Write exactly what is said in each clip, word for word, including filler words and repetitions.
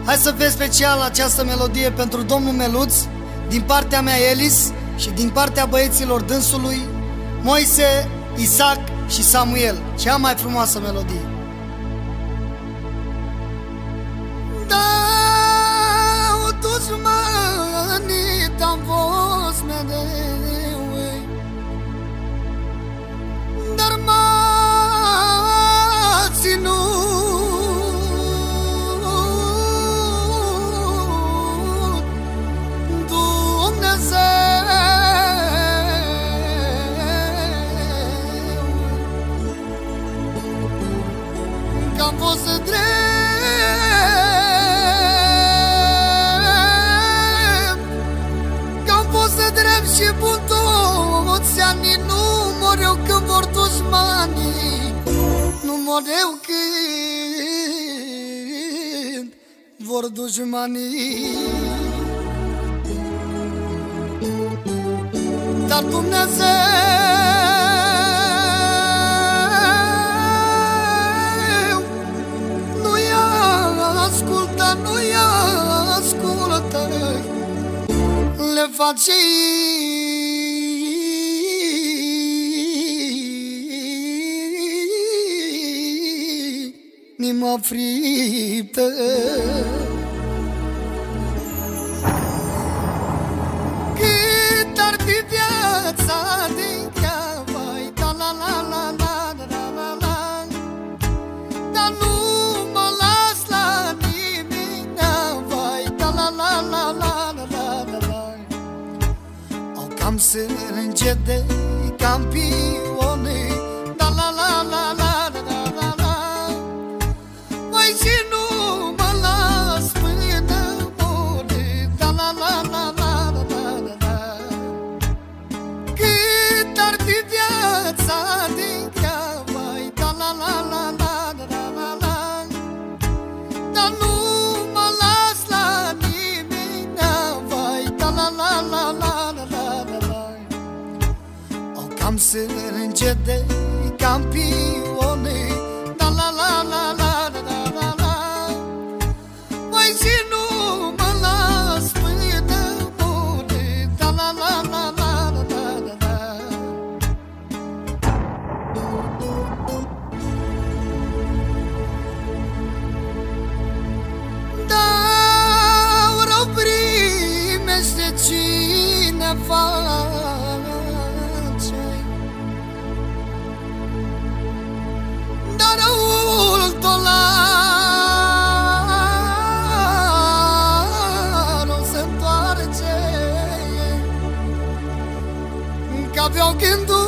Hai să fie special această melodie pentru domnul Meluț, din partea mea Elis și din partea băieților dânsului Moise, Isaac și Samuel. Cea mai frumoasă melodie. Da, dușmanii te-am fost mereu, dar m-a ținut că-am fost drept, că-am fost drept și bun toți anii. Nu mor eu când vor dușmanii, nu mor eu când vor dușmanii. Dar Dumnezeu ascultă, nu-i ascultă, le face inima friptă. Cât ar fi viața din ea, vai, da la la la la la la la, dar nu mă las la la la la la la la. Au cam sânge de campione, da la la la la la la la. Mai și nu mă las până mori, da la la la la la la la. Cât ar fi viața din ea, vai, da la la la la la la la, dar nu mă las la la la la la la la la. Au cam sânge de campione, da la la la la la la la. Mai și nu mă las până mori, da la la la la la la la. Da, vreau primește cine face, dar ultolar o se întoarce, că aveau gândul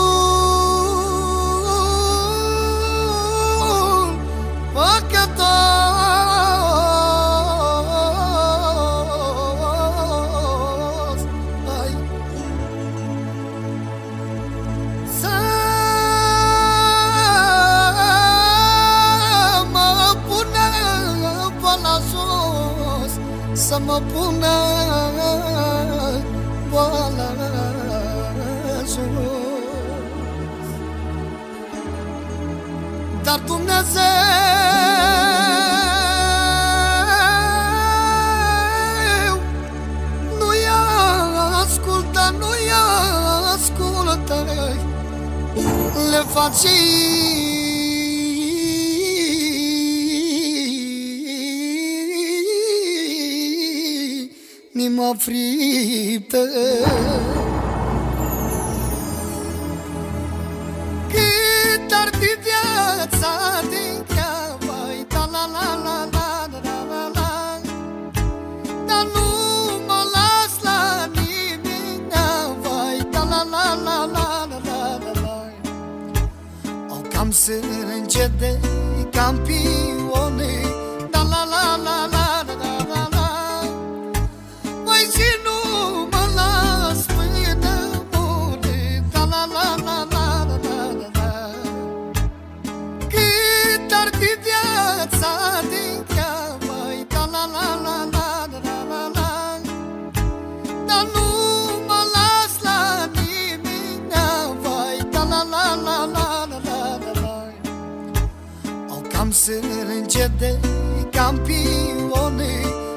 păcător. Să mă pună boala jos, dar Dumnezeu nu-i ascultă, nu-i ascultă, le face inima friptă. Cât ar fi viața din ea, vai, da la la la la la la la, dar nu mă las la nimeni, vai, da la la la la la la la. Au cam sânge de campione, da la la la la la la la. Mai și nu mă las până mori, da la la la la la la la. Cât ar fi viața din ea, vai, da la la la la la la la, dar nu mă las la nimeni, vai, da la la la la la la la. Au cam sânge de campione